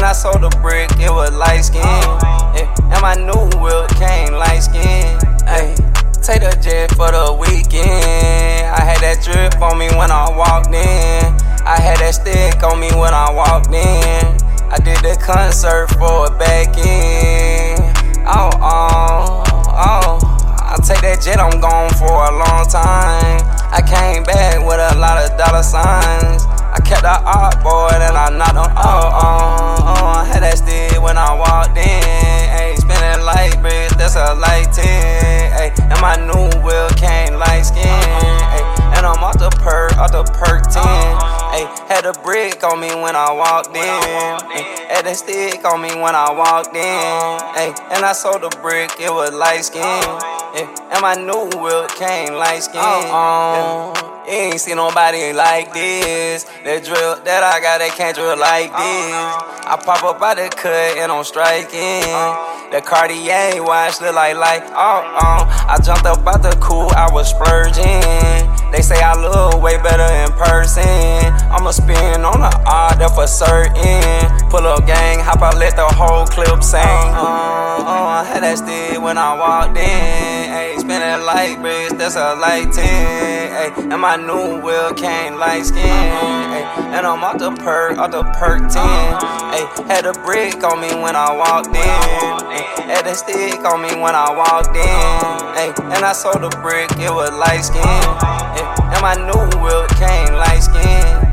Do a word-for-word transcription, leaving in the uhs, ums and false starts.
I sold the brick, it was light skin. Yeah, and my new whip came light skin. Ay, take the jet for the weekend. I had that drip on me when I walked in. I had that stick on me when I walked in. I did the concert for a back end. Oh, oh, oh. I take that jet, I'm gone for a long time. I came back with a lot of dollar signs. I kept the art boy, and I knocked on. Oh, oh, oh. I had that stick when I walked in. Ayy, spinning light bricks, that's a light ten. Ayy, and my new wheel came light skin. Ayy, and I'm off the perk, off the perk ten. Ayy, had a brick on me when I walked in. Ayy, had a stick on me when I walked in. Ayy, and I sold the brick, it was light skin. Yeah, and my new whip came light skin. Oh, yeah. You ain't seen nobody like this. That drill that I got, they can't drill like this. I pop up out the cut and I'm striking. The Cartier watch look like light. Oh, oh. I jumped up out the coupe, I was splurging. They say I look way better in person. I'ma spin on the odd there for certain. Pull up gang, hop out, let the whole clip sing. Oh, oh, I had that stick when I walked in. Ayy, spinning light bricks, that's a light ten. Ayy, and my new wheel came light skin. Ayy, and I'm off the perk, off the perk ten. Ayy, had a brick on me when I walked in. Ayy, had a stick on me when I walked in. Ayy, and I sold the brick, it was light skin. Ayy, and my new wheel came light skin.